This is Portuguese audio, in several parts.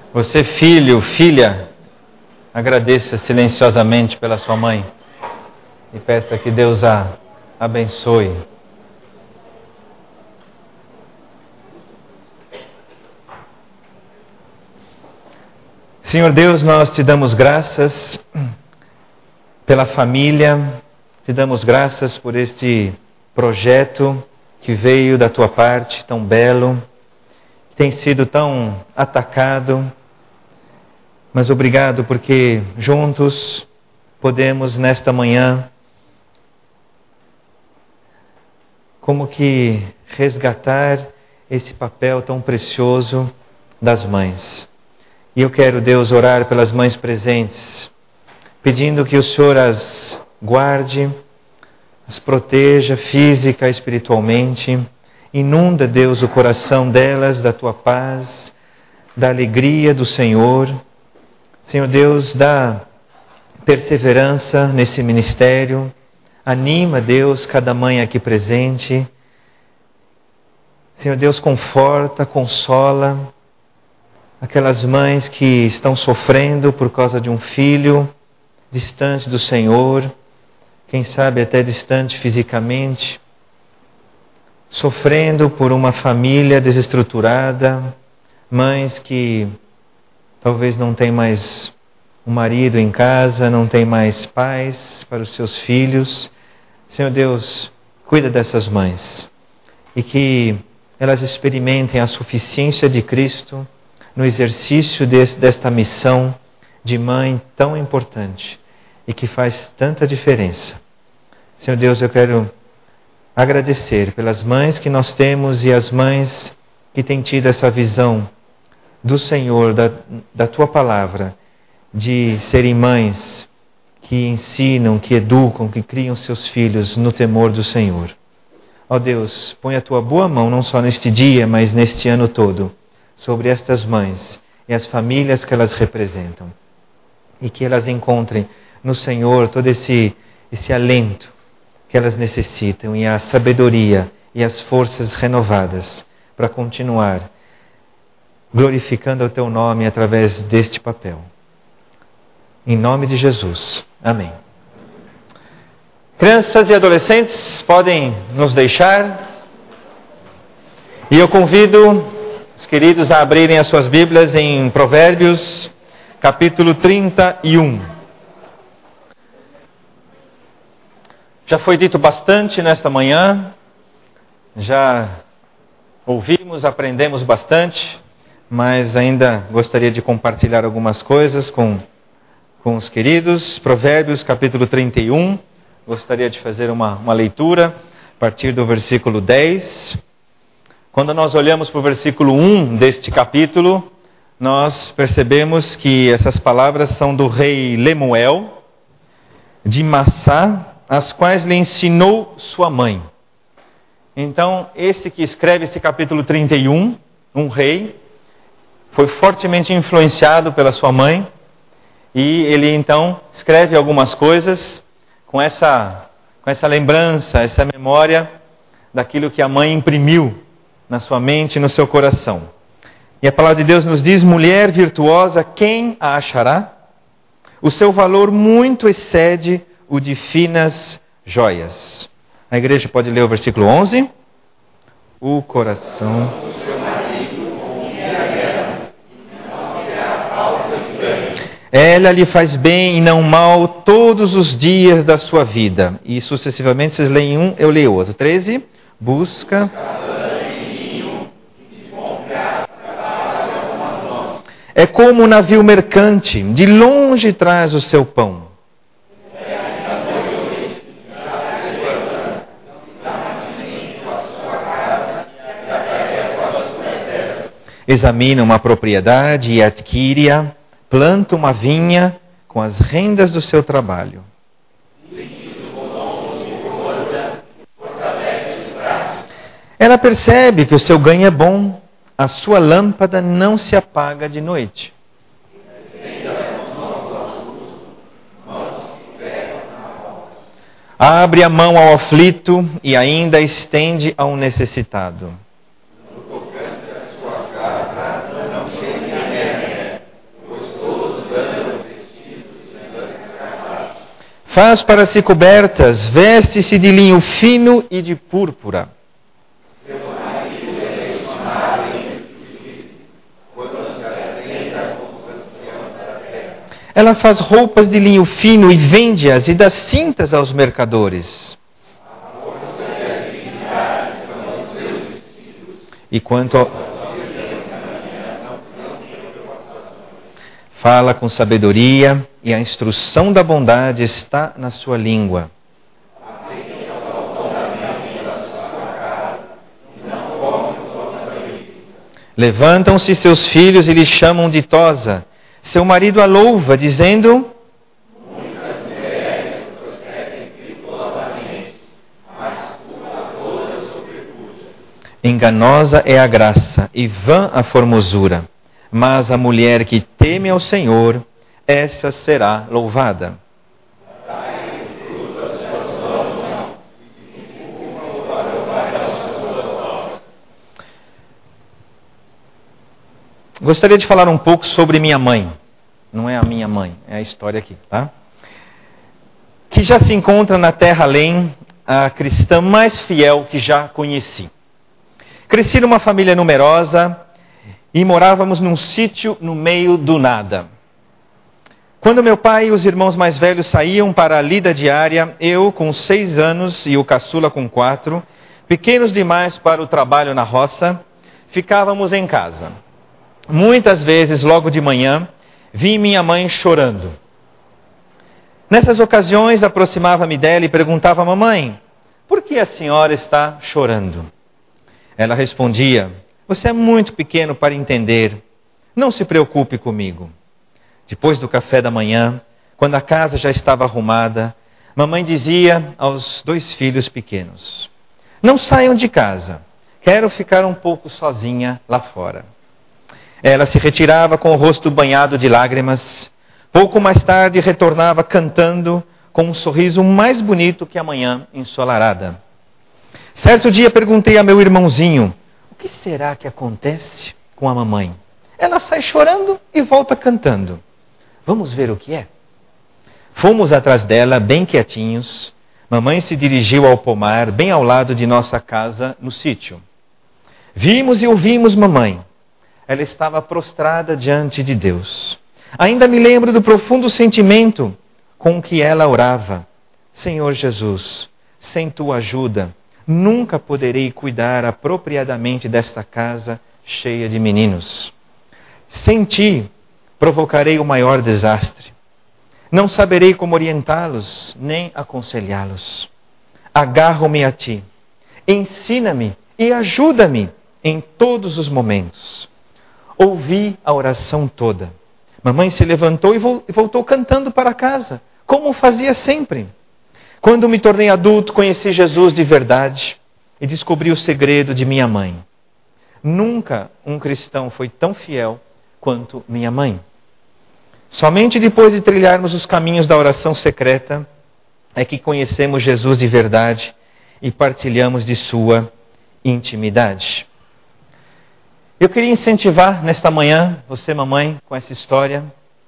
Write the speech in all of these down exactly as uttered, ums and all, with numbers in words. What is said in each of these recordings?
Você, filho, filha, agradeça silenciosamente pela sua mãe e peça que Deus a abençoe. Senhor Deus, nós te damos graças pela família, te damos graças por este projeto que veio da tua parte, tão belo, que tem sido tão atacado, mas obrigado porque juntos podemos nesta manhã como que resgatar esse papel tão precioso das mães. E eu quero, Deus, orar pelas mães presentes, pedindo que o Senhor as guarde, as proteja física e espiritualmente. Inunda, Deus, o coração delas da tua paz, da alegria do Senhor. Senhor Deus, dá perseverança nesse ministério. Anima, Deus, cada mãe aqui presente. Senhor Deus, conforta, consola aquelas mães que estão sofrendo por causa de um filho distante do Senhor, quem sabe até distante fisicamente, sofrendo por uma família desestruturada, mães que talvez não têm mais um marido em casa, não têm mais pais para os seus filhos. Senhor Deus, cuida dessas mães e que elas experimentem a suficiência de Cristo no exercício desse, desta missão de mãe tão importante e que faz tanta diferença. Senhor Deus, eu quero agradecer pelas mães que nós temos e as mães que têm tido essa visão do Senhor, da, da Tua Palavra, de serem mães que ensinam, que educam, que criam seus filhos no temor do Senhor. Ó Deus, põe a Tua boa mão não só neste dia, mas neste ano todo, sobre estas mães e as famílias que elas representam. E que elas encontrem no Senhor todo esse, esse alento que elas necessitam e a sabedoria e as forças renovadas para continuar glorificando o Teu nome através deste papel. Em nome de Jesus. Amém. Crianças e adolescentes podem nos deixar. E eu convido os queridos a abrirem as suas Bíblias em Provérbios, capítulo trinta e um. Já foi dito bastante nesta manhã, já ouvimos, aprendemos bastante, mas ainda gostaria de compartilhar algumas coisas com, com os queridos. Provérbios, capítulo trinta e um, gostaria de fazer uma, uma leitura a partir do versículo dez. Quando nós olhamos para o versículo um deste capítulo, nós percebemos que essas palavras são do rei Lemuel, de Massá, as quais lhe ensinou sua mãe. Então, esse que escreve esse capítulo trinta e um, um rei, foi fortemente influenciado pela sua mãe, e ele então escreve algumas coisas com essa, com essa lembrança, essa memória daquilo que a mãe imprimiu na sua mente e no seu coração. E a palavra de Deus nos diz: mulher virtuosa, quem a achará? O seu valor muito excede o de finas joias. A igreja pode ler o versículo onze. O coração do seu marido ela lhe faz bem e não mal todos os dias da sua vida. E sucessivamente, vocês leem um, eu leio outro. treze. Busca é como um navio mercante, de longe traz o seu pão. Examina uma propriedade e adquire-a, planta uma vinha com as rendas do seu trabalho. Ela percebe que o seu ganho é bom, a sua lâmpada não se apaga de noite. Abre a mão ao aflito e ainda estende ao necessitado. Faz para si cobertas, veste-se de linho fino e de púrpura. Ela faz roupas de linho fino e vende-as e dá cintas aos mercadores. E quanto ao... Fala com sabedoria e a instrução da bondade está na sua língua. Levantam-se seus filhos e lhe chamam ditosa. Seu marido a louva, dizendo: muitas mulheres procedem virtuosamente, mas tu a todas sobrepujas. Enganosa é a graça e vã a formosura, mas a mulher que teme ao Senhor, essa será louvada. Gostaria de falar um pouco sobre minha mãe. Não é a minha mãe, é a história aqui, tá? Que já se encontra na terra além, a cristã mais fiel que já conheci. Cresci numa família numerosa e morávamos num sítio no meio do nada. Quando meu pai e os irmãos mais velhos saíam para a lida diária, eu, com seis anos e o caçula com quatro, pequenos demais para o trabalho na roça, ficávamos em casa. Muitas vezes, logo de manhã, vi minha mãe chorando. Nessas ocasiões, aproximava-me dela e perguntava: mamãe, por que a senhora está chorando? Ela respondia: você é muito pequeno para entender. Não se preocupe comigo. Depois do café da manhã, quando a casa já estava arrumada, mamãe dizia aos dois filhos pequenos: não saiam de casa. Quero ficar um pouco sozinha lá fora. Ela se retirava com o rosto banhado de lágrimas. Pouco mais tarde retornava cantando com um sorriso mais bonito que a manhã ensolarada. Certo dia perguntei a meu irmãozinho: o que será que acontece com a mamãe? Ela sai chorando e volta cantando. Vamos ver o que é? Fomos atrás dela, bem quietinhos. Mamãe se dirigiu ao pomar, bem ao lado de nossa casa, no sítio. Vimos e ouvimos mamãe. Ela estava prostrada diante de Deus. Ainda me lembro do profundo sentimento com que ela orava. Senhor Jesus, sem tua ajuda, nunca poderei cuidar apropriadamente desta casa cheia de meninos. Sem ti, provocarei o maior desastre. Não saberei como orientá-los, nem aconselhá-los. Agarro-me a ti. Ensina-me e ajuda-me em todos os momentos. Ouvi a oração toda. Mamãe se levantou e voltou cantando para casa, como fazia sempre. Quando me tornei adulto, conheci Jesus de verdade e descobri o segredo de minha mãe. Nunca um cristão foi tão fiel quanto minha mãe. Somente depois de trilharmos os caminhos da oração secreta é que conhecemos Jesus de verdade e partilhamos de sua intimidade. Eu queria incentivar nesta manhã, você mamãe, com essa história,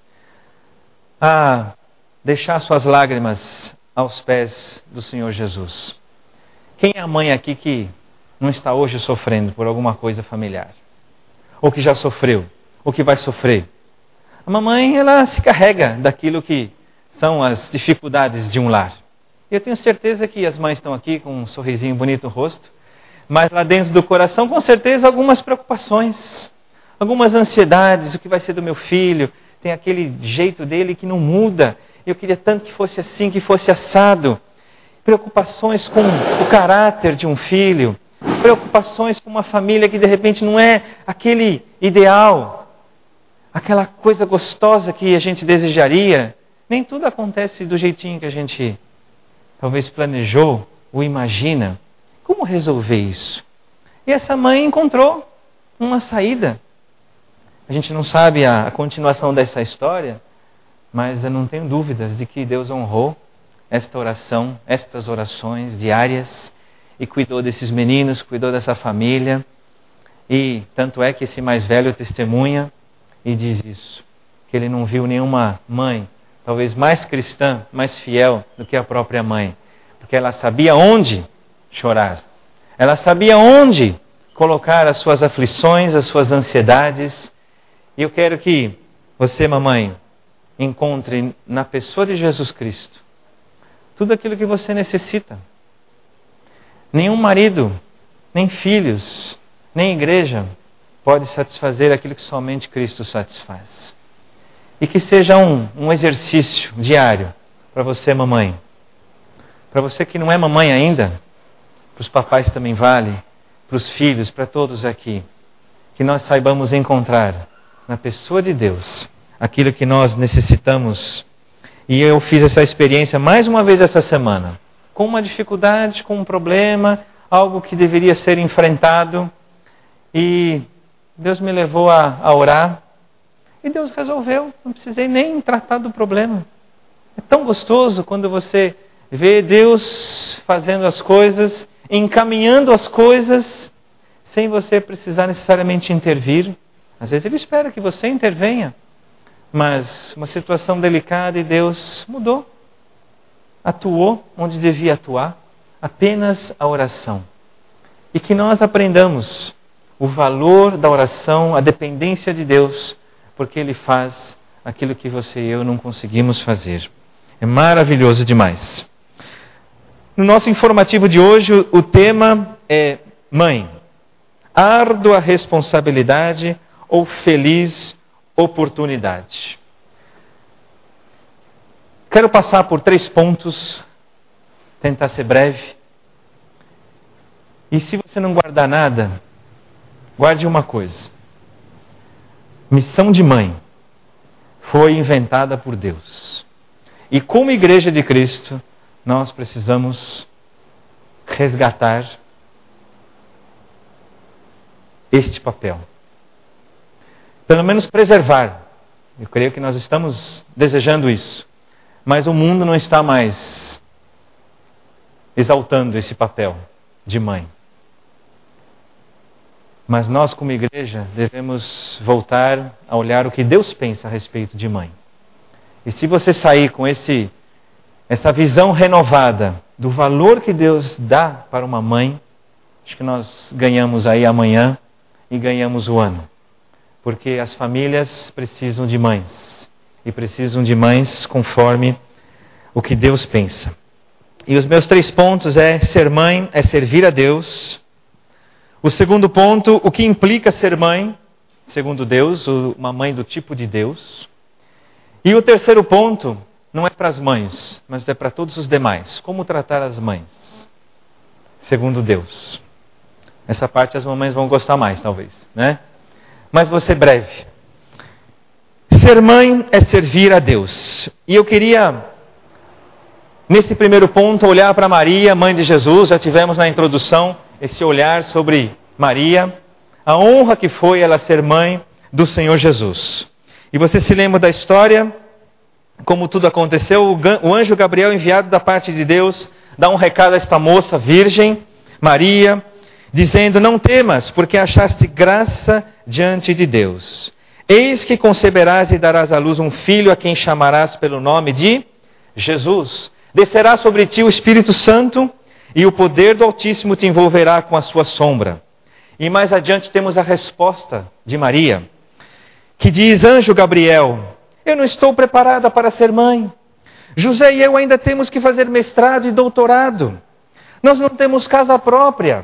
a deixar suas lágrimas aos pés do Senhor Jesus. Quem é a mãe aqui que não está hoje sofrendo por alguma coisa familiar? Ou que já sofreu? Ou que vai sofrer? A mamãe, ela se carrega daquilo que são as dificuldades de um lar. E eu tenho certeza que as mães estão aqui com um sorrisinho bonito no rosto, mas lá dentro do coração, com certeza, algumas preocupações, algumas ansiedades. O que vai ser do meu filho? Tem aquele jeito dele que não muda. Eu queria tanto que fosse assim, que fosse assado. Preocupações com o caráter de um filho. Preocupações com uma família que de repente não é aquele ideal. Aquela coisa gostosa que a gente desejaria. Nem tudo acontece do jeitinho que a gente talvez planejou ou imagina. Como resolver isso? E essa mãe encontrou uma saída. A gente não sabe a, a continuação dessa história, mas eu não tenho dúvidas de que Deus honrou esta oração, estas orações diárias, e cuidou desses meninos, cuidou dessa família. E tanto é que esse mais velho testemunha e diz isso, que ele não viu nenhuma mãe talvez mais cristã, mais fiel do que a própria mãe. Porque ela sabia onde chorar. Ela sabia onde colocar as suas aflições, as suas ansiedades. E eu quero que você, mamãe, encontre na pessoa de Jesus Cristo tudo aquilo que você necessita. Nenhum marido, nem filhos, nem igreja pode satisfazer aquilo que somente Cristo satisfaz. E que seja um, um exercício diário para você, mamãe. Para você que não é mamãe ainda, para os papais também vale, para os filhos, para todos aqui. Que nós saibamos encontrar na pessoa de Deus aquilo que nós necessitamos. E eu fiz essa experiência mais uma vez essa semana. Com uma dificuldade, com um problema, algo que deveria ser enfrentado. E Deus me levou a, a orar. E Deus resolveu. Não precisei nem tratar do problema. É tão gostoso quando você vê Deus fazendo as coisas, encaminhando as coisas, sem você precisar necessariamente intervir. Às vezes Ele espera que você intervenha. Mas uma situação delicada e Deus mudou. Atuou onde devia atuar. Apenas a oração. E que nós aprendamos o valor da oração, a dependência de Deus, porque Ele faz aquilo que você e eu não conseguimos fazer. É maravilhoso demais. No nosso informativo de hoje, o tema é mãe. Árdua responsabilidade ou feliz oportunidade. Quero passar por três pontos, tentar ser breve. E se você não guardar nada, guarde uma coisa. Missão de mãe foi inventada por Deus. E como Igreja de Cristo, nós precisamos resgatar este papel. Pelo menos preservar. Eu creio que nós estamos desejando isso. Mas o mundo não está mais exaltando esse papel de mãe. Mas nós, como igreja, devemos voltar a olhar o que Deus pensa a respeito de mãe. E se você sair com esse, essa visão renovada do valor que Deus dá para uma mãe, acho que nós ganhamos aí amanhã e ganhamos o ano. Porque as famílias precisam de mães. E precisam de mães conforme o que Deus pensa. E os meus três pontos é ser mãe, é servir a Deus. O segundo ponto, o que implica ser mãe, segundo Deus, uma mãe do tipo de Deus. E o terceiro ponto, não é para as mães, mas é para todos os demais. Como tratar as mães, segundo Deus. Essa parte as mamães vão gostar mais, talvez, né? Mas vou ser breve. Ser mãe é servir a Deus. E eu queria, nesse primeiro ponto, olhar para Maria, mãe de Jesus. Já tivemos na introdução esse olhar sobre Maria, a honra que foi ela ser mãe do Senhor Jesus. E você se lembra da história, como tudo aconteceu? O anjo Gabriel, enviado da parte de Deus, dá um recado a esta moça virgem, Maria, dizendo: não temas, porque achaste graça diante de Deus. Eis que conceberás e darás à luz um filho, a quem chamarás pelo nome de Jesus. Descerá sobre ti o Espírito Santo, e o poder do Altíssimo te envolverá com a sua sombra. E mais adiante temos a resposta de Maria, que diz: anjo Gabriel, eu não estou preparada para ser mãe. José e eu ainda temos que fazer mestrado e doutorado. Nós não temos casa própria.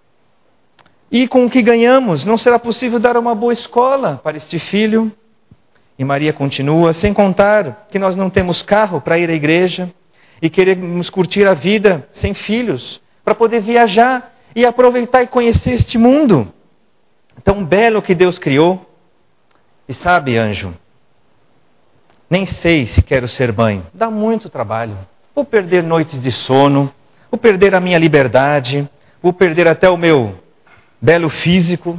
E com o que ganhamos, não será possível dar uma boa escola para este filho. E Maria continua: sem contar que nós não temos carro para ir à igreja e queremos curtir a vida sem filhos, para poder viajar e aproveitar e conhecer este mundo tão belo que Deus criou. E sabe, anjo, nem sei se quero ser mãe. Dá muito trabalho. Vou perder noites de sono, vou perder a minha liberdade, vou perder até o meu belo físico.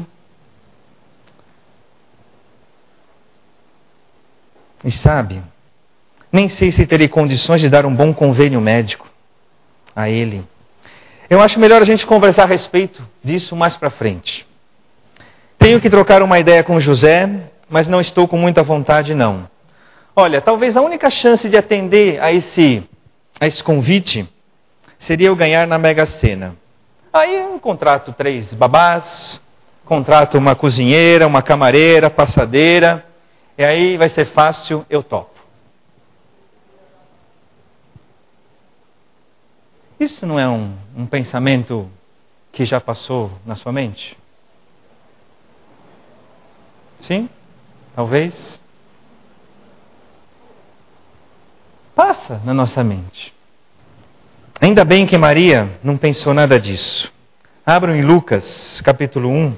E sabe, nem sei se terei condições de dar um bom convênio médico a ele. Eu acho melhor a gente conversar a respeito disso mais para frente. Tenho que trocar uma ideia com José, mas não estou com muita vontade não. olha, talvez a única chance de atender a esse, a esse convite seria eu ganhar na Mega Sena. Aí eu contrato três babás, contrato uma cozinheira, uma camareira, passadeira, e aí vai ser fácil, eu topo. Isso não é um, um pensamento que já passou na sua mente? Sim? Talvez? Passa na nossa mente. Ainda bem que Maria não pensou nada disso. Abram em Lucas, capítulo um.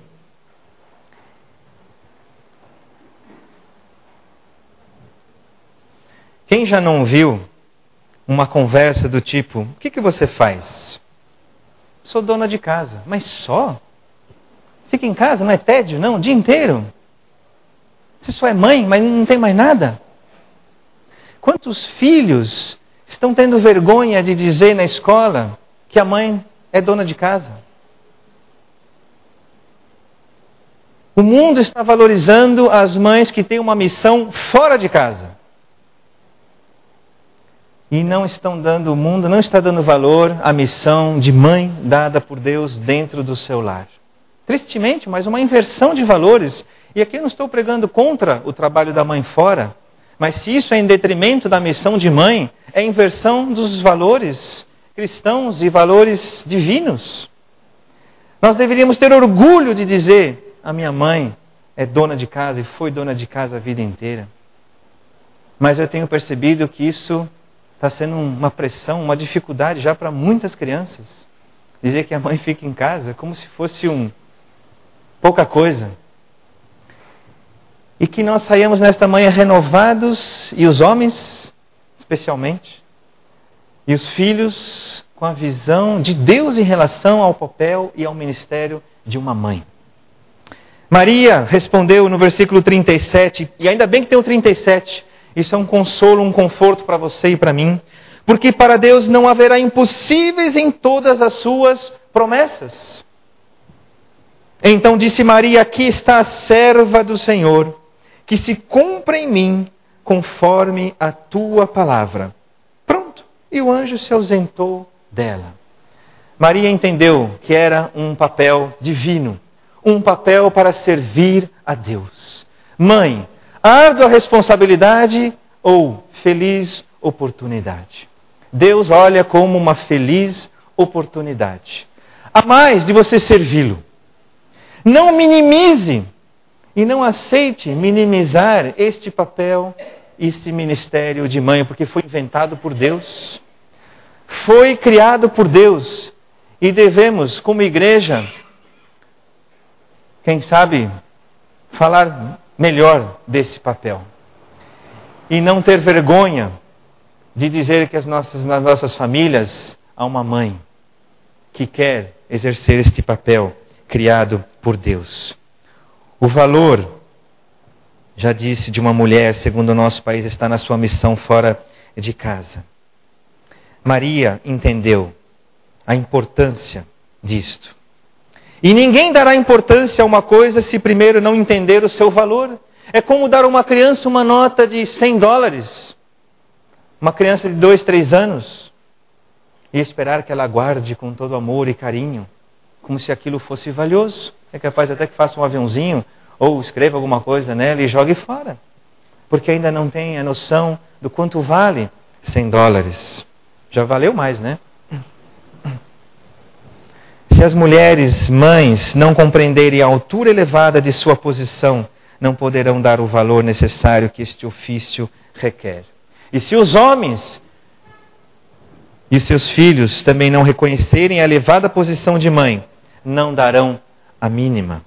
Quem já não viu uma conversa do tipo, o que, que você faz? Sou dona de casa. Mas só? Fica em casa, não é tédio? Não, o dia inteiro? Você só é mãe, mas não tem mais nada? Quantos filhos estão tendo vergonha de dizer na escola que a mãe é dona de casa? O mundo está valorizando as mães que têm uma missão fora de casa. E não estão dando, o mundo não está dando valor à missão de mãe dada por Deus dentro do seu lar. Tristemente, mas uma inversão de valores. E aqui eu não estou pregando contra o trabalho da mãe fora, mas se isso é em detrimento da missão de mãe, é inversão dos valores cristãos e valores divinos. Nós deveríamos ter orgulho de dizer, a minha mãe é dona de casa e foi dona de casa a vida inteira. Mas eu tenho percebido que isso está sendo uma pressão, uma dificuldade já para muitas crianças. Dizer que a mãe fica em casa como se fosse um pouca coisa. E que nós saiamos nesta manhã renovados, e os homens especialmente, e os filhos com a visão de Deus em relação ao papel e ao ministério de uma mãe. Maria respondeu no versículo trinta e sete, e ainda bem que tem o trinta e sete, isso é um consolo, um conforto para você e para mim, porque para Deus não haverá impossíveis em todas as suas promessas. Então disse Maria, aqui está a serva do Senhor, que se cumpra em mim conforme a tua palavra. Pronto, e o anjo se ausentou dela. Maria entendeu que era um papel divino, um papel para servir a Deus. Mãe, árdua responsabilidade ou feliz oportunidade? Deus olha como uma feliz oportunidade. A mais de você servi-lo. Não minimize e não aceite minimizar este papel, este ministério de mãe, porque foi inventado por Deus. Foi criado por Deus. E devemos, como igreja, quem sabe, falar melhor desse papel. E não ter vergonha de dizer que as nossas, nas nossas famílias há uma mãe que quer exercer este papel criado por Deus. O valor, já disse, de uma mulher, segundo o nosso país, está na sua missão fora de casa. Maria entendeu a importância disto. E ninguém dará importância a uma coisa se primeiro não entender o seu valor. É como dar a uma criança uma nota de cem dólares. Uma criança de dois, três anos. E esperar que ela guarde com todo amor e carinho. Como se aquilo fosse valioso. É capaz até que faça um aviãozinho ou escreva alguma coisa nela e jogue fora. Porque ainda não tem a noção do quanto vale cem dólares. Já valeu mais, né? Se as mulheres, mães, não compreenderem a altura elevada de sua posição, não poderão dar o valor necessário que este ofício requer. E se os homens e seus filhos também não reconhecerem a elevada posição de mãe, não darão a mínima.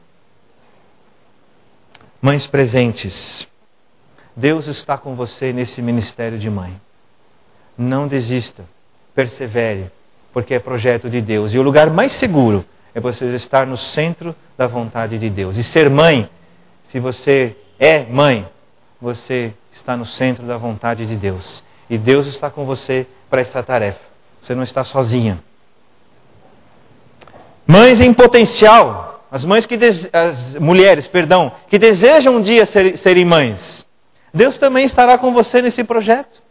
Mães presentes, Deus está com você nesse ministério de mãe. Não desista, persevere, porque é projeto de Deus. E o lugar mais seguro é você estar no centro da vontade de Deus. E ser mãe, se você é mãe, você está no centro da vontade de Deus. E Deus está com você para esta tarefa. Você não está sozinha. Mães em potencial, as mães que dese... as mulheres, perdão, que desejam um dia ser, serem mães. Deus também estará com você nesse projeto.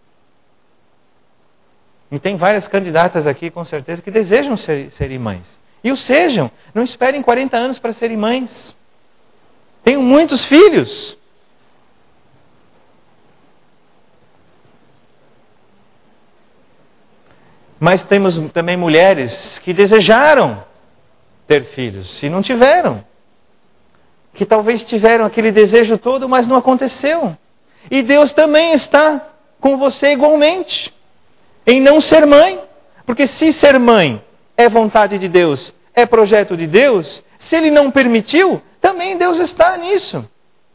E tem várias candidatas aqui, com certeza, que desejam ser, serem mães. E o sejam. Não esperem quarenta anos para serem mães. Tenham muitos filhos. Mas temos também mulheres que desejaram ter filhos e não tiveram. Que talvez tiveram aquele desejo todo, mas não aconteceu. E Deus também está com você igualmente, em não ser mãe. Porque se ser mãe é vontade de Deus, é projeto de Deus, se Ele não permitiu, também Deus está nisso.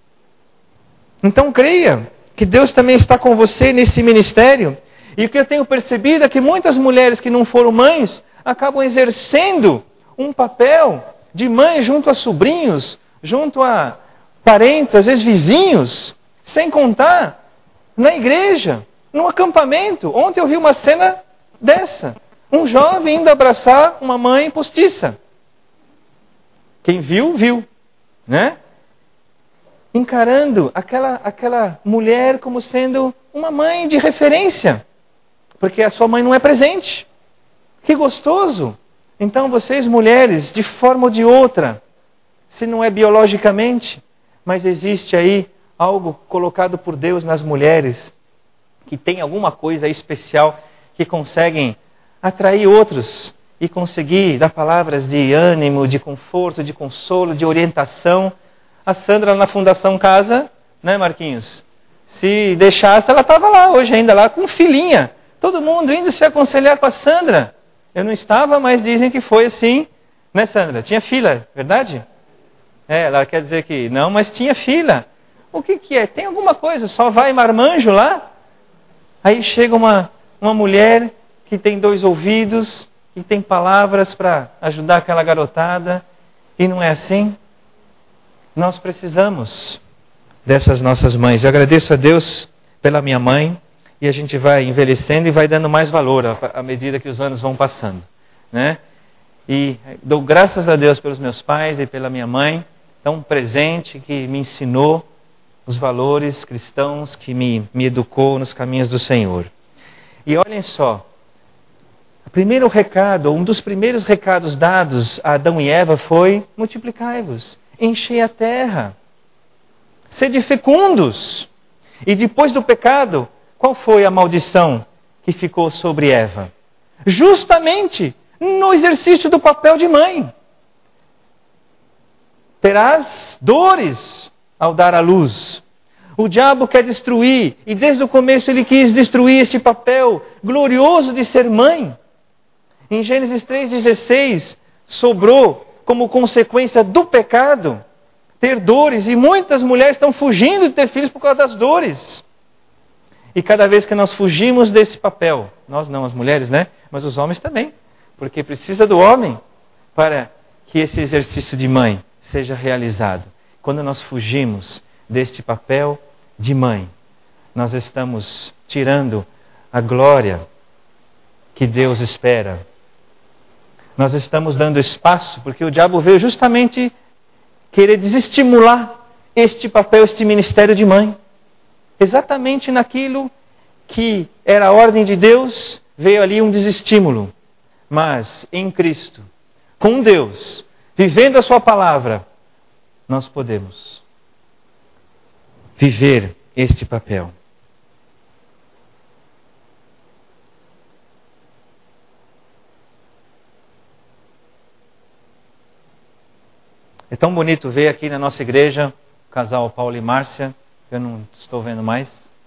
Então creia que Deus também está com você nesse ministério. E o que eu tenho percebido é que muitas mulheres que não foram mães acabam exercendo um papel de mãe junto a sobrinhos, junto a parentes, às vezes vizinhos, sem contar na igreja, num acampamento. Ontem eu vi uma cena dessa. Um jovem indo abraçar uma mãe postiça. Quem viu, viu. Né? Encarando aquela, aquela mulher como sendo uma mãe de referência. Porque a sua mãe não é presente. Que gostoso! Então vocês mulheres, de forma ou de outra, se não é biologicamente, mas existe aí algo colocado por Deus nas mulheres, que tem alguma coisa especial, que conseguem atrair outros e conseguir dar palavras de ânimo, de conforto, de consolo, de orientação. A Sandra na Fundação Casa, né, Marquinhos? Se deixasse, ela estava lá hoje ainda, lá com filhinha. Todo mundo indo se aconselhar com a Sandra. Eu não estava, mas dizem que foi assim, né, Sandra? Tinha fila, verdade? É, ela quer dizer que não, mas tinha fila. O que que é? Tem alguma coisa, só vai marmanjo lá? Aí chega uma, uma mulher que tem dois ouvidos, que tem palavras para ajudar aquela garotada, e não é assim? Nós precisamos dessas nossas mães. Eu agradeço a Deus pela minha mãe, e a gente vai envelhecendo e vai dando mais valor à medida que os anos vão passando, né? E dou graças a Deus pelos meus pais e pela minha mãe, tão presente, que me ensinou os valores cristãos, que me, me educou nos caminhos do Senhor. E olhem só, o primeiro recado, um dos primeiros recados dados a Adão e Eva foi: multiplicai-vos, enchei a terra, sede fecundos. E depois do pecado, qual foi a maldição que ficou sobre Eva? Justamente no exercício do papel de mãe. Terás dores ao dar à luz. O diabo quer destruir, e desde o começo ele quis destruir este papel glorioso de ser mãe. Em Gênesis três dezesseis, sobrou como consequência do pecado ter dores, e muitas mulheres estão fugindo de ter filhos por causa das dores. E cada vez que nós fugimos desse papel, nós não, as mulheres, né? Mas os homens também, porque precisa do homem para que esse exercício de mãe seja realizado. Quando nós fugimos deste papel de mãe, nós estamos tirando a glória que Deus espera. Nós estamos dando espaço, porque o diabo veio justamente querer desestimular este papel, este ministério de mãe. Exatamente naquilo que era a ordem de Deus, veio ali um desestímulo. Mas em Cristo, com Deus, vivendo a sua palavra, nós podemos viver este papel. É tão bonito ver aqui na nossa igreja o casal Paulo e Márcia. Eu não estou vendo mais.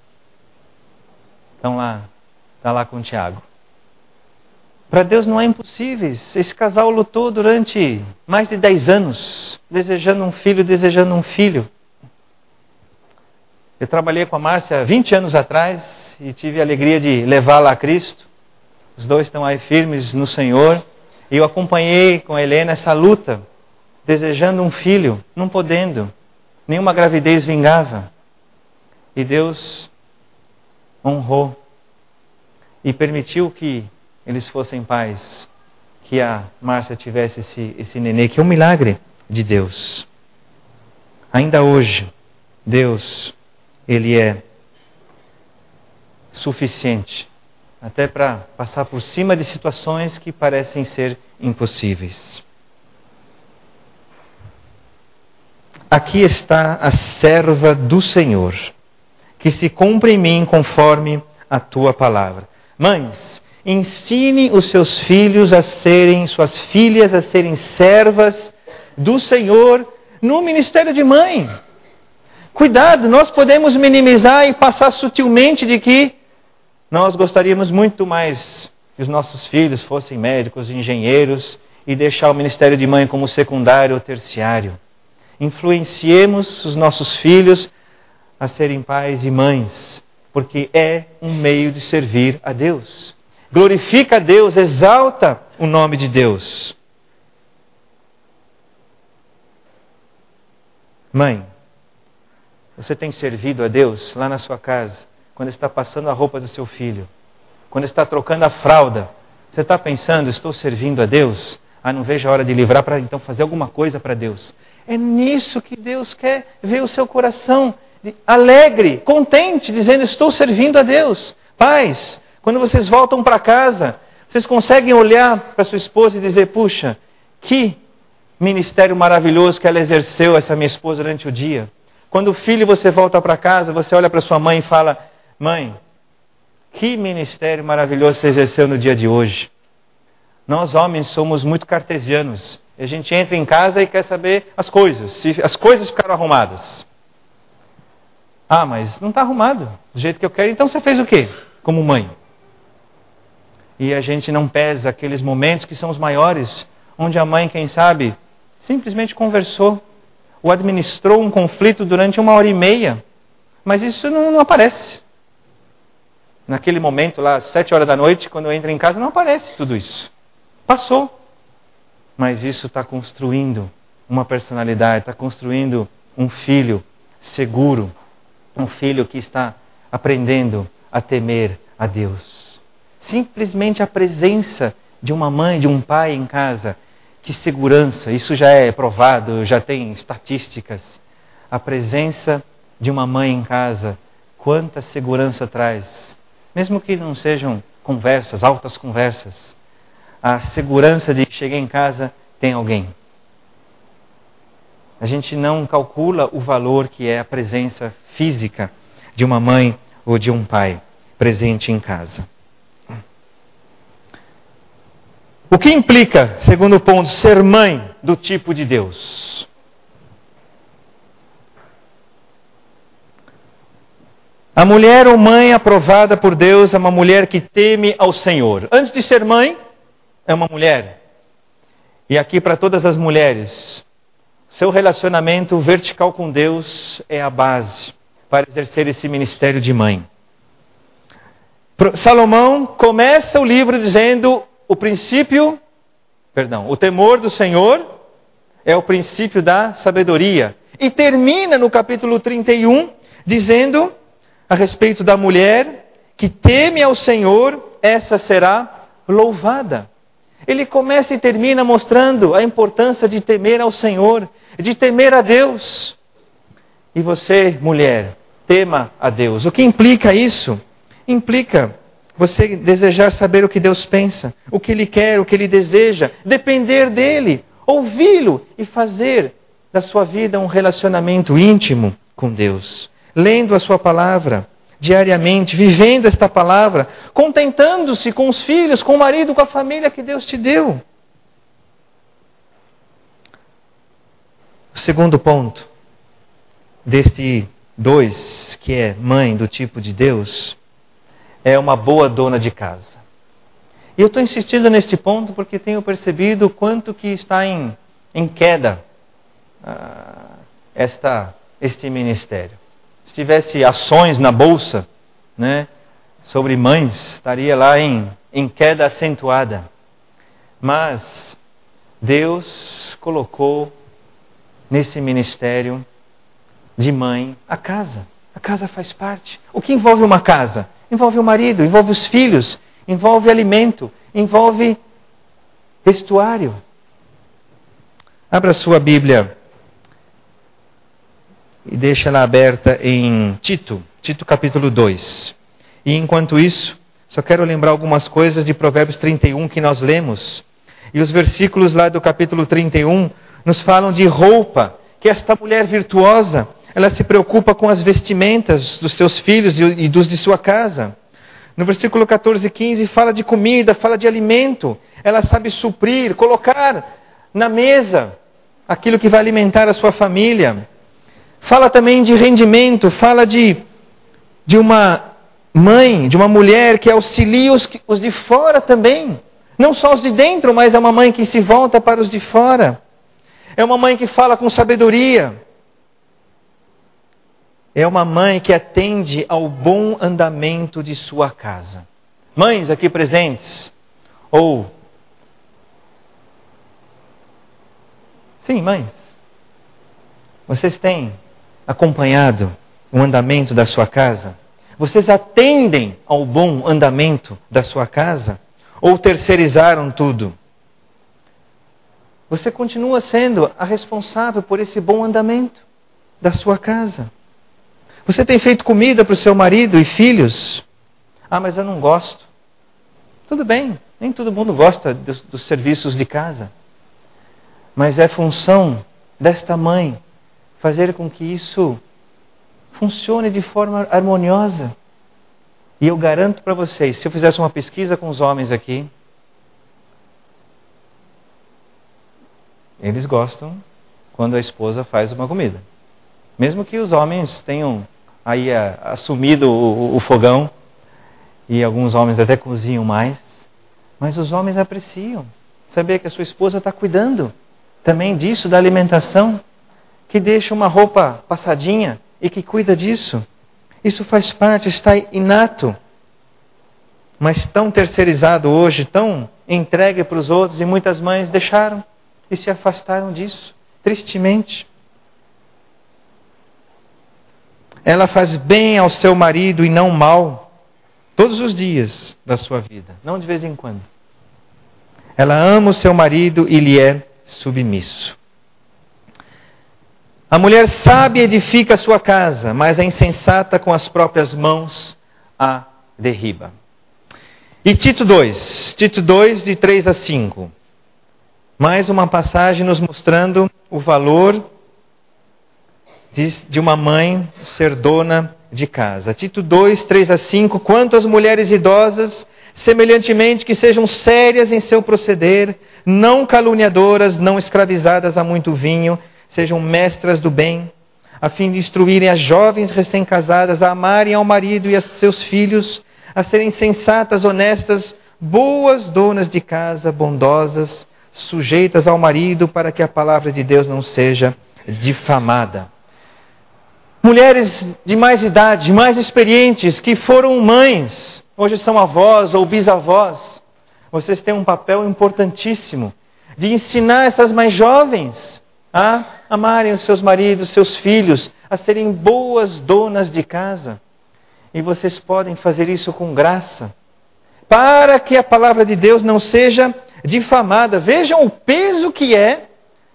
Estão lá, está lá com o Tiago. Para Deus não é impossível. Esse casal lutou durante mais de dez anos, desejando um filho, desejando um filho. Eu trabalhei com a Márcia vinte anos atrás e tive a alegria de levá-la a Cristo. Os dois estão aí firmes no Senhor. E eu acompanhei com a Helena essa luta, desejando um filho, não podendo. Nenhuma gravidez vingava. E Deus honrou e permitiu que eles fossem pais, que a Márcia tivesse esse, esse nenê, que é um milagre de Deus. Ainda hoje, Deus Ele é suficiente até para passar por cima de situações que parecem ser impossíveis. Aqui está a serva do Senhor, que se cumpre em mim conforme a tua palavra. Mães, ensine os seus filhos a serem, suas filhas a serem servas do Senhor no ministério de mãe. Cuidado, nós podemos minimizar e passar sutilmente de que nós gostaríamos muito mais que os nossos filhos fossem médicos, engenheiros e deixar o ministério de mãe como secundário ou terciário. Influenciemos os nossos filhos a serem pais e mães, porque é um meio de servir a Deus. Glorifica a Deus, exalta o nome de Deus. Mãe, você tem servido a Deus lá na sua casa, quando está passando a roupa do seu filho, quando está trocando a fralda, você está pensando, estou servindo a Deus? Ah, não vejo a hora de livrar para então fazer alguma coisa para Deus. É nisso que Deus quer ver o seu coração alegre, contente, dizendo, estou servindo a Deus. Pais, quando vocês voltam para casa, vocês conseguem olhar para sua esposa e dizer, puxa, que ministério maravilhoso que ela exerceu, essa minha esposa, durante o dia. Quando o filho você volta para casa, você olha para sua mãe e fala, mãe, que ministério maravilhoso você exerceu no dia de hoje. Nós homens somos muito cartesianos. A gente entra em casa e quer saber as coisas, se as coisas ficaram arrumadas. Ah, mas não está arrumado do jeito que eu quero, então você fez o quê? Como mãe. E a gente não pesa aqueles momentos que são os maiores, onde a mãe, quem sabe, simplesmente conversou, ou administrou um conflito durante uma hora e meia, mas isso não, não aparece. Naquele momento lá, às sete horas da noite, quando eu entro em casa, não aparece tudo isso. Passou. Mas isso está construindo uma personalidade, está construindo um filho seguro, um filho que está aprendendo a temer a Deus. Simplesmente a presença de uma mãe, de um pai em casa, que segurança, isso já é provado, já tem estatísticas. A presença de uma mãe em casa, quanta segurança traz, mesmo que não sejam conversas, altas conversas. A segurança de que cheguei em casa, tem alguém. A gente não calcula o valor que é a presença física de uma mãe ou de um pai presente em casa. O que implica, segundo ponto, ser mãe do tipo de Deus? A mulher ou mãe aprovada por Deus é uma mulher que teme ao Senhor. Antes de ser mãe, é uma mulher. E aqui para todas as mulheres, seu relacionamento vertical com Deus é a base para exercer esse ministério de mãe. Salomão começa o livro dizendo o princípio, perdão, o temor do Senhor é o princípio da sabedoria. E termina no capítulo trinta e um dizendo a respeito da mulher que teme ao Senhor, essa será louvada. Ele começa e termina mostrando a importância de temer ao Senhor, de temer a Deus. E você, mulher, tema a Deus. O que implica isso? Implica você desejar saber o que Deus pensa, o que Ele quer, o que Ele deseja, depender dEle, ouvi-lo e fazer da sua vida um relacionamento íntimo com Deus. Lendo a sua palavra diariamente, vivendo esta palavra, contentando-se com os filhos, com o marido, com a família que Deus te deu. O segundo ponto deste dois, que é mãe do tipo de Deus, é uma boa dona de casa. E eu estou insistindo neste ponto porque tenho percebido o quanto que está em, em queda uh, esta, este ministério. Se tivesse ações na bolsa, né, sobre mães, estaria lá em, em queda acentuada. Mas Deus colocou nesse ministério de mãe a casa. A casa faz parte. O que envolve uma casa? Envolve o marido, envolve os filhos, envolve alimento, envolve vestuário. Abra sua Bíblia e deixa ela aberta em Tito, Tito capítulo dois. E enquanto isso, só quero lembrar algumas coisas de Provérbios trinta e um que nós lemos. E os versículos lá do capítulo trinta e um nos falam de roupa, que esta mulher virtuosa, ela se preocupa com as vestimentas dos seus filhos e dos de sua casa. No versículo catorze e quinze fala de comida, fala de alimento. Ela sabe suprir, colocar na mesa aquilo que vai alimentar a sua família. Fala também de rendimento, fala de, de uma mãe, de uma mulher que auxilia os, os de fora também. Não só os de dentro, mas é uma mãe que se volta para os de fora. É uma mãe que fala com sabedoria. É uma mãe que atende ao bom andamento de sua casa. Mães aqui presentes, ou... Sim, mães. Vocês têm acompanhado o andamento da sua casa? Vocês atendem ao bom andamento da sua casa? Ou terceirizaram tudo? Você continua sendo a responsável por esse bom andamento da sua casa. Você tem feito comida para o seu marido e filhos? Ah, mas eu não gosto. Tudo bem, nem todo mundo gosta dos, dos serviços de casa. Mas é função desta mãe fazer com que isso funcione de forma harmoniosa. E eu garanto para vocês, se eu fizesse uma pesquisa com os homens aqui, eles gostam quando a esposa faz uma comida. Mesmo que os homens tenham aí a, assumido o, o fogão, e alguns homens até cozinham mais, mas os homens apreciam saber que a sua esposa está cuidando também disso, da alimentação, que deixa uma roupa passadinha e que cuida disso. Isso faz parte, está inato, mas tão terceirizado hoje, tão entregue para os outros, e muitas mães deixaram e se afastaram disso, tristemente. Ela faz bem ao seu marido e não mal, todos os dias da sua vida, não de vez em quando. Ela ama o seu marido e lhe é submisso. A mulher sábia edifica a sua casa, mas a insensata com as próprias mãos a derriba. E Tito dois, Tito dois, de três a cinco. Mais uma passagem nos mostrando o valor de, de uma mãe ser dona de casa. Tito dois, três a cinco. Quanto às mulheres idosas, semelhantemente que sejam sérias em seu proceder, não caluniadoras, não escravizadas a muito vinho, sejam mestras do bem, a fim de instruírem as jovens recém-casadas a amarem ao marido e a seus filhos, a serem sensatas, honestas, boas donas de casa, bondosas, sujeitas ao marido, para que a palavra de Deus não seja difamada. Mulheres de mais idade, mais experientes, que foram mães, hoje são avós ou bisavós, vocês têm um papel importantíssimo de ensinar essas mais jovens a amarem os seus maridos, seus filhos, a serem boas donas de casa. E vocês podem fazer isso com graça, para que a palavra de Deus não seja difamada. Vejam o peso que é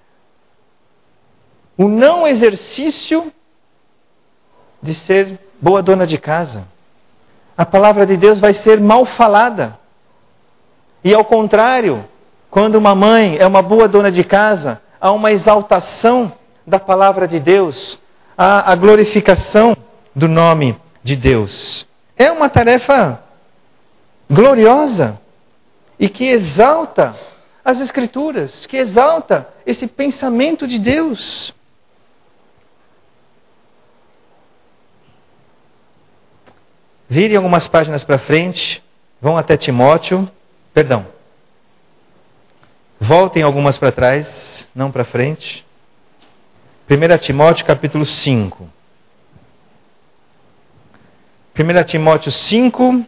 o não exercício de ser boa dona de casa. A palavra de Deus vai ser mal falada. E ao contrário, quando uma mãe é uma boa dona de casa, há uma exaltação da palavra de Deus, há a glorificação do nome de Deus. É uma tarefa gloriosa e que exalta as Escrituras, que exalta esse pensamento de Deus. Virem algumas páginas para frente, vão até Timóteo, perdão, voltem algumas para trás, não para frente. primeiro Timóteo capítulo cinco. primeiro Timóteo cinco,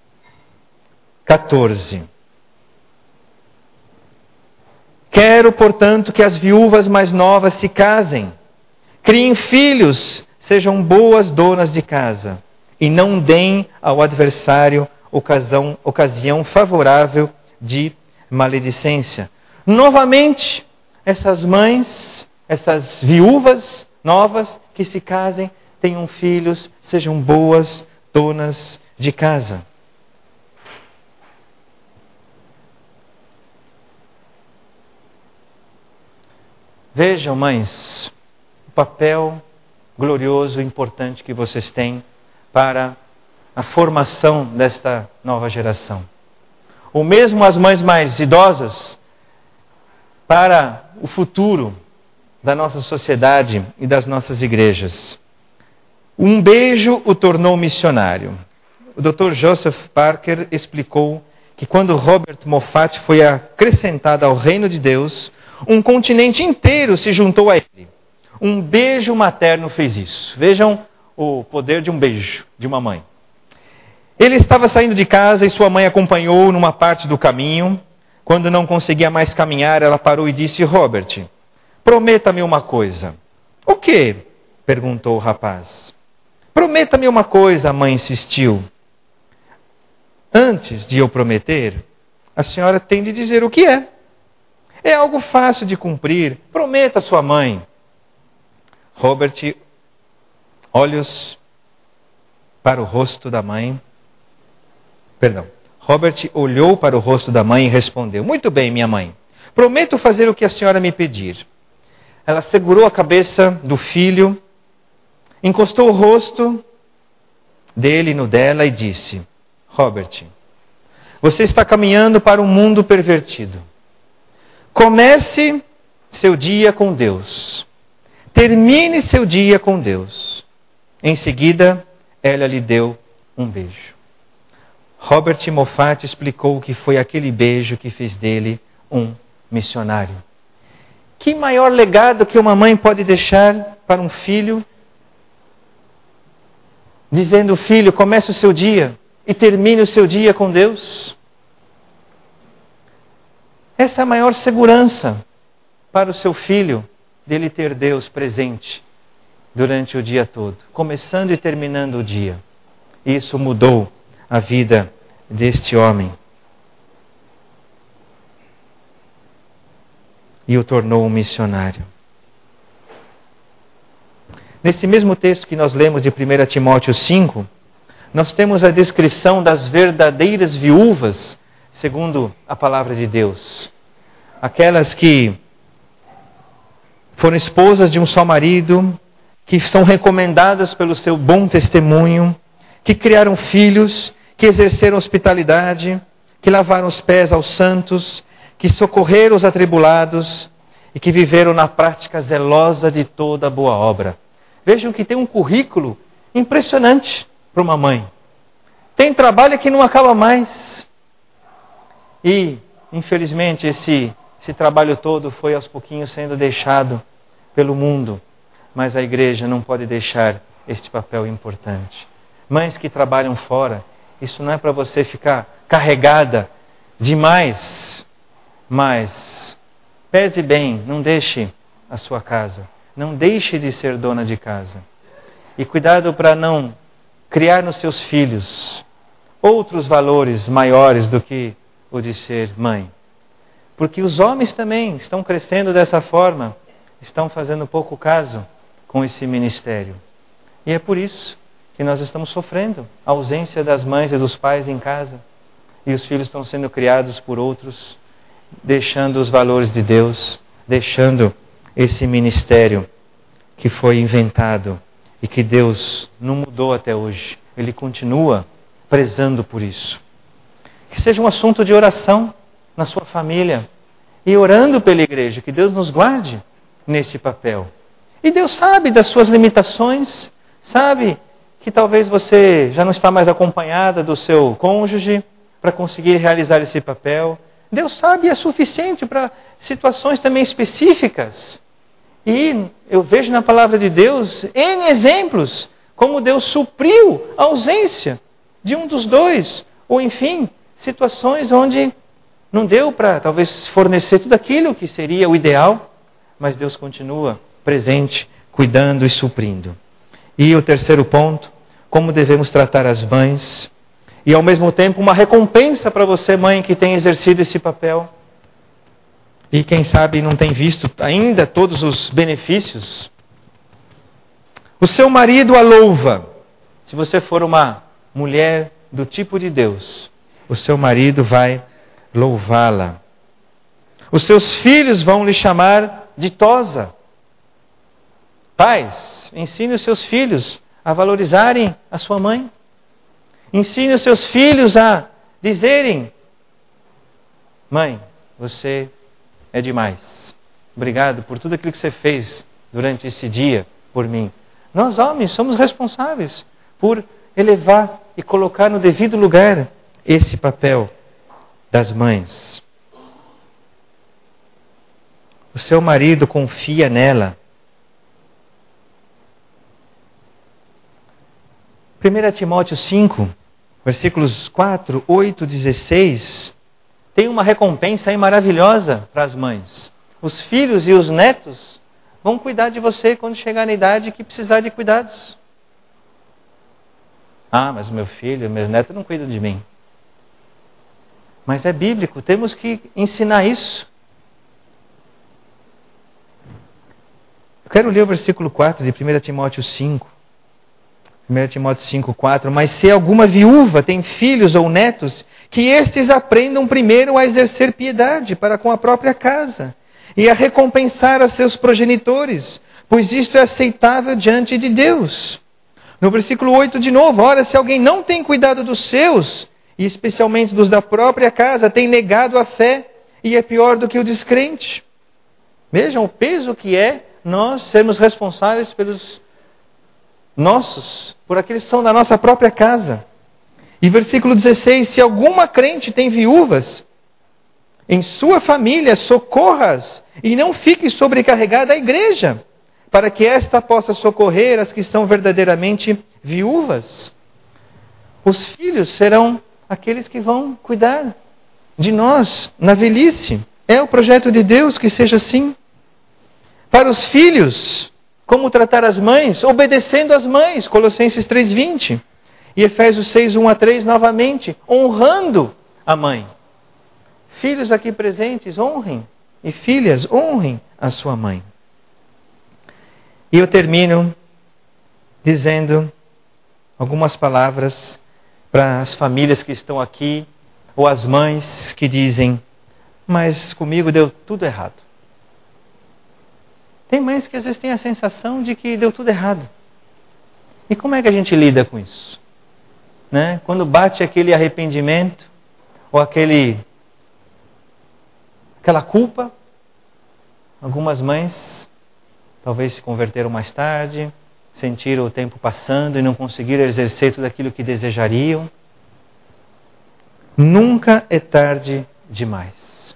catorze. Quero, portanto, que as viúvas mais novas se casem, criem filhos, sejam boas donas de casa, e não deem ao adversário ocasião, ocasião favorável de maledicência. Novamente, essas mães, essas viúvas novas, que se casem, tenham filhos, sejam boas donas de casa. Vejam, mães, o papel glorioso e importante que vocês têm para a formação desta nova geração. Ou mesmo as mães mais idosas, para o futuro da nossa sociedade e das nossas igrejas. Um beijo o tornou missionário. O doutor Joseph Parker explicou que quando Robert Moffat foi acrescentado ao reino de Deus, um continente inteiro se juntou a ele. Um beijo materno fez isso. Vejam o poder de um beijo de uma mãe. Ele estava saindo de casa e sua mãe acompanhou numa parte do caminho. Quando não conseguia mais caminhar, ela parou e disse: Robert, prometa-me uma coisa. O quê? Perguntou o rapaz. Prometa-me uma coisa, a mãe insistiu. Antes de eu prometer, a senhora tem de dizer o que é. É algo fácil de cumprir. Prometa a sua mãe. Robert, olhos para o rosto da mãe. Perdão. Robert olhou para o rosto da mãe e respondeu: Muito bem, minha mãe. Prometo fazer o que a senhora me pedir. Ela segurou a cabeça do filho, encostou o rosto dele no dela e disse: Robert, você está caminhando para um mundo pervertido. Comece seu dia com Deus. Termine seu dia com Deus. Em seguida, ela lhe deu um beijo. Robert Moffat explicou que foi aquele beijo que fez dele um missionário. Que maior legado que uma mãe pode deixar para um filho? Dizendo: filho, comece o seu dia e termine o seu dia com Deus. Essa é a maior segurança para o seu filho, dele ter Deus presente durante o dia todo, começando e terminando o dia. Isso mudou a vida deste homem e o tornou um missionário. Nesse mesmo texto que nós lemos de primeira Timóteo cinco, nós temos a descrição das verdadeiras viúvas, segundo a palavra de Deus. Aquelas que foram esposas de um só marido, que são recomendadas pelo seu bom testemunho, que criaram filhos, que exerceram hospitalidade, que lavaram os pés aos santos, que socorreram os atribulados e que viveram na prática zelosa de toda boa obra. Vejam que tem um currículo impressionante para uma mãe. Tem trabalho que não acaba mais. E, infelizmente, esse, esse trabalho todo foi aos pouquinhos sendo deixado pelo mundo. Mas a igreja não pode deixar este papel importante. Mães que trabalham fora, isso não é para você ficar carregada demais, mas pese bem, não deixe a sua casa, não deixe de ser dona de casa. E cuidado para não criar nos seus filhos outros valores maiores do que o de ser mãe. Porque os homens também estão crescendo dessa forma, estão fazendo pouco caso com esse ministério. E é por isso que nós estamos sofrendo a ausência das mães e dos pais em casa. E os filhos estão sendo criados por outros, deixando os valores de Deus, deixando esse ministério que foi inventado e que Deus não mudou até hoje. Ele continua prezando por isso. Que seja um assunto de oração na sua família e orando pela igreja, que Deus nos guarde nesse papel. E Deus sabe das suas limitações, sabe que talvez você já não está mais acompanhada do seu cônjuge para conseguir realizar esse papel. Deus sabe e é suficiente para situações também específicas. E eu vejo na palavra de Deus N exemplos como Deus supriu a ausência de um dos dois. Ou enfim, situações onde não deu para talvez fornecer tudo aquilo que seria o ideal, mas Deus continua presente, cuidando e suprindo. E o terceiro ponto, como devemos tratar as mães. E ao mesmo tempo uma recompensa para você, mãe, que tem exercido esse papel. E quem sabe não tem visto ainda todos os benefícios. O seu marido a louva. Se você for uma mulher do tipo de Deus, o seu marido vai louvá-la. Os seus filhos vão lhe chamar ditosa. Pais, ensine os seus filhos a valorizarem a sua mãe. Ensine os seus filhos a dizerem: mãe, você é demais. Obrigado por tudo aquilo que você fez durante esse dia por mim. Nós, homens, somos responsáveis por elevar e colocar no devido lugar esse papel das mães. O seu marido confia nela. primeiro Timóteo cinco, versículos quatro, oito, dezesseis, tem uma recompensa aí maravilhosa para as mães. Os filhos e os netos vão cuidar de você quando chegar na idade que precisar de cuidados. Ah, mas meu filho, meu neto não cuidam de mim. Mas é bíblico, temos que ensinar isso. Eu quero ler o versículo quatro de primeiro Timóteo cinco. primeiro Timóteo cinco, quatro. Mas se alguma viúva tem filhos ou netos, que estes aprendam primeiro a exercer piedade para com a própria casa e a recompensar a seus progenitores, pois isto é aceitável diante de Deus. No versículo oito de novo. Ora, se alguém não tem cuidado dos seus, e especialmente dos da própria casa, tem negado a fé e é pior do que o descrente. Vejam o peso que é nós sermos responsáveis pelos nossos, por aqueles que são da nossa própria casa. E versículo dezesseis, se alguma crente tem viúvas, em sua família socorra-as e não fique sobrecarregada a igreja, para que esta possa socorrer as que são verdadeiramente viúvas. Os filhos serão aqueles que vão cuidar de nós na velhice. É o projeto de Deus que seja assim. Para os filhos, como tratar as mães? Obedecendo as mães, Colossenses três, vinte. E Efésios seis, um a três, novamente, honrando a mãe. Filhos aqui presentes, honrem. E filhas, honrem a sua mãe. E eu termino dizendo algumas palavras para as famílias que estão aqui, ou as mães que dizem: mas comigo deu tudo errado. Tem mães que às vezes têm a sensação de que deu tudo errado. E como é que a gente lida com isso? Né? Quando bate aquele arrependimento, ou aquele, aquela culpa, algumas mães talvez se converteram mais tarde, sentiram o tempo passando e não conseguiram exercer tudo aquilo que desejariam. Nunca é tarde demais.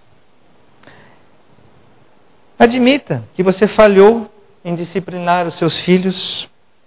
Admita que você falhou em disciplinar os seus filhos.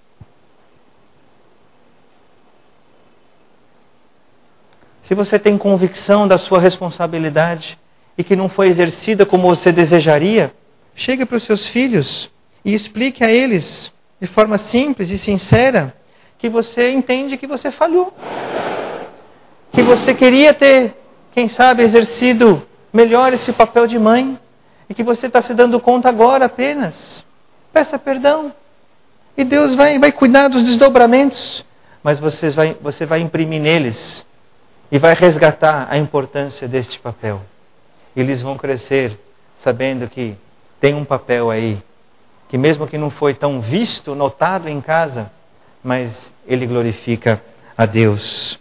Se você tem convicção da sua responsabilidade e que não foi exercida como você desejaria, chegue para os seus filhos e explique a eles, de forma simples e sincera, que você entende que você falhou. Que você queria ter, quem sabe, exercido melhor esse papel de mãe. E que você está se dando conta agora apenas. Peça perdão. E Deus vai, vai cuidar dos desdobramentos. Mas você vai, você vai imprimir neles. E vai resgatar a importância deste papel. Eles vão crescer sabendo que tem um papel aí. Que mesmo que não foi tão visto, notado em casa, mas ele glorifica a Deus.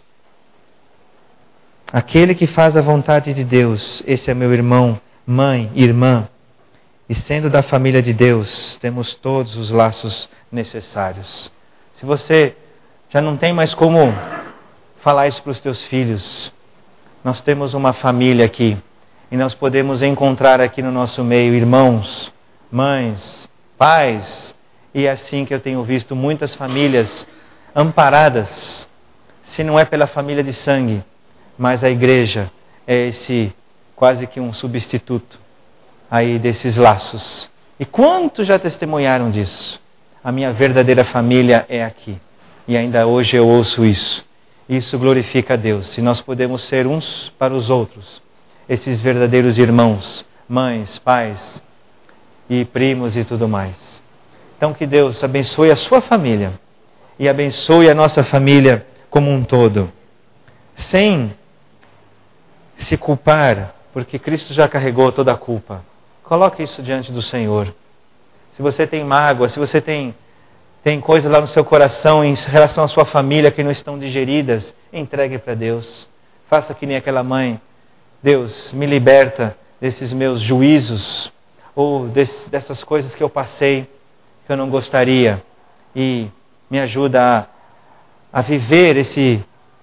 Aquele que faz a vontade de Deus, esse é meu irmão, mãe, irmã, e sendo da família de Deus, temos todos os laços necessários. Se você já não tem mais como falar isso para os teus filhos, nós temos uma família aqui, e nós podemos encontrar aqui no nosso meio irmãos, mães, pais, e é assim que eu tenho visto muitas famílias amparadas, se não é pela família de sangue, mas a igreja é esse quase que um substituto aí desses laços. E quantos já testemunharam disso? A minha verdadeira família é aqui. E ainda hoje eu ouço isso. Isso glorifica a Deus. Se nós podemos ser uns para os outros, esses verdadeiros irmãos, mães, pais e primos e tudo mais. Então que Deus abençoe a sua família e abençoe a nossa família como um todo, sem se culpar, porque Cristo já carregou toda a culpa. Coloque isso diante do Senhor. Se você tem mágoa, se você tem, tem coisa lá no seu coração em relação à sua família que não estão digeridas, entregue para Deus. Faça que nem aquela mãe. Deus, me liberta desses meus juízos ou desse, dessas coisas que eu passei que eu não gostaria e me ajuda a, a viver esse,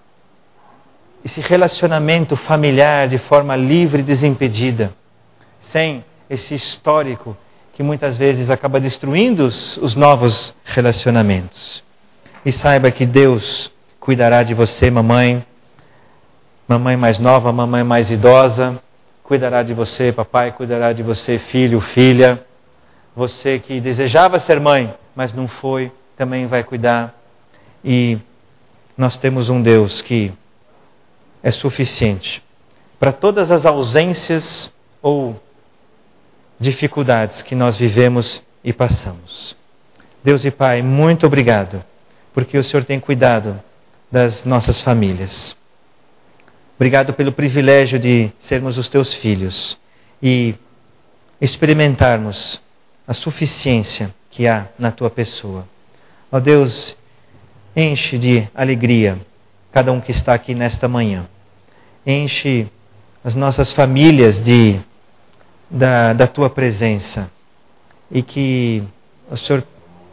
esse relacionamento familiar de forma livre e desimpedida, sem esse histórico que muitas vezes acaba destruindo os, os novos relacionamentos. E saiba que Deus cuidará de você, mamãe, mamãe mais nova, mamãe mais idosa, cuidará de você, papai, cuidará de você, filho, filha. Você que desejava ser mãe, mas não foi, também vai cuidar. E nós temos um Deus que é suficiente para todas as ausências ou dificuldades que nós vivemos e passamos. Deus e Pai, muito obrigado, porque o Senhor tem cuidado das nossas famílias. Obrigado pelo privilégio de sermos os teus filhos e experimentarmos a suficiência que há na tua pessoa. Ó Deus, enche de alegria cada um que está aqui nesta manhã. Enche as nossas famílias de, da, da tua presença e que o Senhor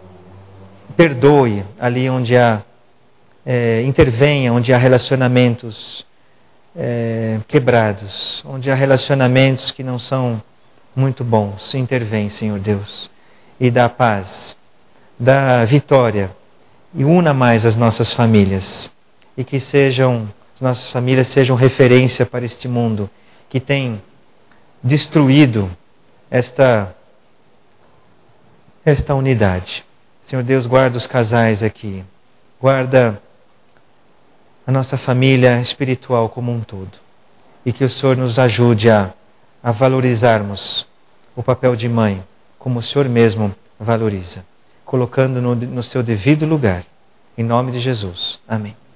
perdoe ali onde há, é, intervenha, onde há relacionamentos é, quebrados, onde há relacionamentos que não são muito bons. Intervém, Senhor Deus, e dá paz, dá vitória e una mais as nossas famílias e que sejam, as nossas famílias sejam referência para este mundo que tem destruído esta, esta unidade. Senhor Deus, guarda os casais aqui, guarda a nossa família espiritual como um todo e que o Senhor nos ajude a, a valorizarmos o papel de mãe como o Senhor mesmo valoriza, colocando no, no seu devido lugar. Em nome de Jesus. Amém.